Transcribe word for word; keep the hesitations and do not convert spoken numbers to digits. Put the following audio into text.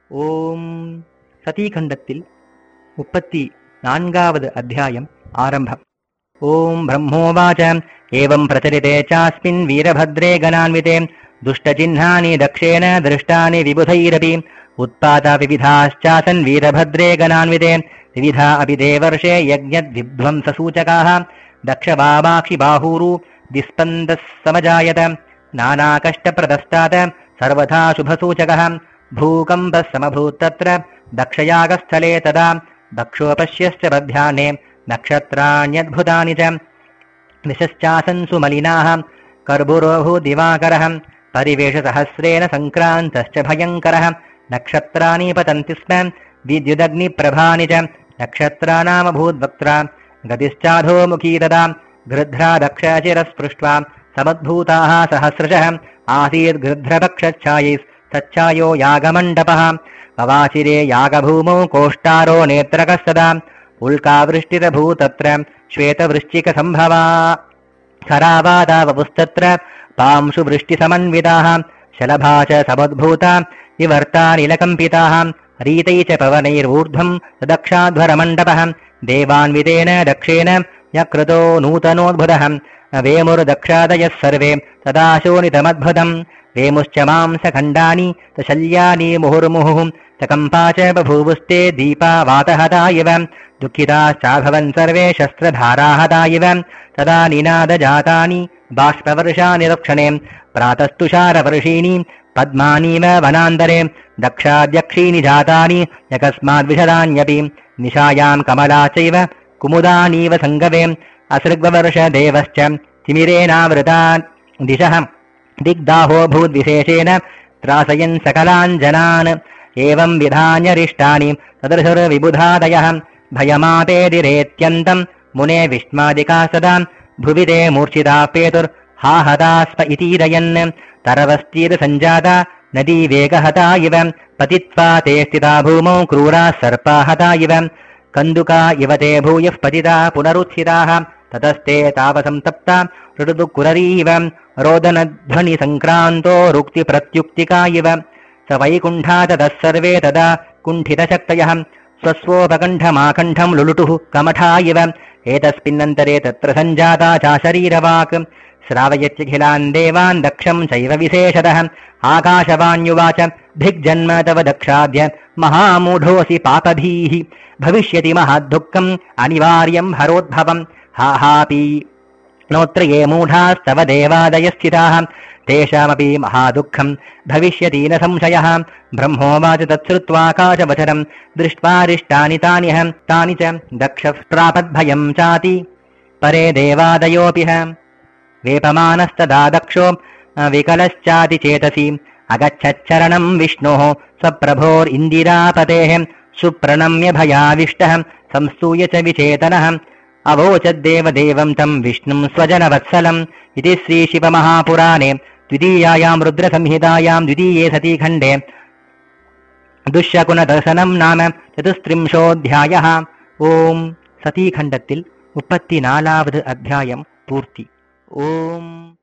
ஓம் சதீகண்டத்தில் முப்பத்தி நான்காவது அத்தியாயம் ஆரம்பம். ஓம் பிரம்மோவாச்ச ஏவம் பிரச்சரிதே சாஸ்மின் வீரபத்ரே கணான்விதே துஷ்டசிஹ்னானி தக்ஷேன திருஷ்டானி விபுதைரபி உத்பாத விவிதாश्चासन् வீரபத்ரே கணான்விதே விவிதா அபி தேவர்ஷே யஜ்ஞத் வித்வம்சசூச்சகாः दक्षवामाक्षि बाहूरु दिस्पन्दः समजायत नानाकष्टप्रदस्तात् सर्वथा शुभसूचकः भूकम्पः समभूत्तत्र दक्षयागस्थले तदा दक्षोपश्यश्च बध्याने नक्षत्राण्यद्भुतानि च दिशश्चासन् सुमलिनाः कर्बुरोऽभू दिवाकरः परिवेशसहस्रेण सङ्क्रान्तश्च भयङ्करः नक्षत्राणि पतन्ति स्म विद्युदग्निप्रभानि च नक्षत्राणामभूद्वक्त्रा गतिश्चाधोमुखी तदा गृध्रा दक्षचिरस्पृष्ट्वा समद्भूताः सहस्रशः आसीत् गृध्रपक्षच्छायैः सच्छायो यागमण्डपः पवाचिरे यागभूमौ कोष्टारो नेत्रकस्तदा उल्कावृष्टिरभूतत्र श्वेतवृश्चिकसम्भवा खरावादावपुस्तत्र पांशुवृष्टिसमन्विताः शलभा च समुद्भूता विवर्तानिलकम्पिताः रीतै च पवनैर्ऊर्ध्वं दक्षाध्वरमण्डपः देवान्वितेन दक्षेण यकृतो नूतनोद्भुतः वेमुर्दक्षादयः सर्वे तदा शोणितमद्भुतम् वेमुश्च मांसखण्डानि तशल्यानि मुहुर्मुहुः सकम्पा च बभूवुस्ते दीपा वातहता इव दुःखिताश्चाभवन् सर्वे शस्त्रधाराहता इव तदा निनादजातानि बाष्पवर्षानि दक्षिणे प्रातस्तुषारवर्षीणि पद्मानीव वनान्तरे दक्षाद्यक्षीणि जातानि यकस्माद्विशदान्यपि निशायां कमला चैव कुमुदानीव सङ्गवे असृग्ववर्षदेवश्च तिमिरेणावृता दिशः दिग्दाहो भूद्विशेषेण त्रासयन् सकलान् जनान् एवं विधान्यरिष्टानि तदृशुर्विबुधादयः भयमापेदिरेत्यन्तं मुने विष्मादिका सदा भुवि ते मूर्छिता पेतुर्हाहतास्प इतीदयन् तरवस्तीर्सञ्जाता नदी वेगहता इव पतित्वा ते स्थिता भूमौ क्रूराः सर्पाहता इव कन्दुका इव ते भूयः पतिता पुनरुत्थिताः ततस्ते तावसंतप्ता ऋतुकुररीव रोदनध्वनिसङ्क्रान्तो रुक्तिप्रत्युक्तिका इव स वैकुण्ठा ततः सर्वे तदा कुण्ठितशक्तयः स्वस्वोपकण्ठमाकण्ठं लुलुटुः कमठा इव एतस्मिन्नन्तरे तत्र सञ्जाता चा शरीरवाक् श्रावयत्यखिलान् देवान् दक्षं चैव विशेषतः आकाशवाण्युवाच धिग्जन्म तव दक्षाद्य महामूढोऽसि पापभीः भविष्यति महद्दुःखम् अनिवार्यं हरोद्भवम् हा हापि नोऽत्र ये मूढास्तव देवादयस्थिताः तेषामपि महादुःखम् भविष्यति न संशयः ब्रह्मोवाच तच्छ्रुत्वाकाशवचनं दृष्ट्वारिष्टानि तानि तानि च दक्षः प्रापद्भयं चाति परे देवादयोऽपिह वेपमानस्तदा दक्षो विकलश्चाति चेतसि अगच्छच्चरणं विष्णोः स्वप्रभोरिन्दिरापतेः सुप्रणम्य भयाविष्टः संस्तूय च विचेतनः अवोचद्देवदेवं तं विष्णुं स्वजनवत्सलम् इति श्रीशिवमहापुराणे द्वितीयायां रुद्रसंहितायां द्वितीये सतीखण्डे दुष्यकुनदर्शनं नाम चतुस्त्रिंशोऽध्यायः. ओम सतीखण्डत्तिल मुप्पत्तिनालावद् अध्यायं पूर्ति. ओम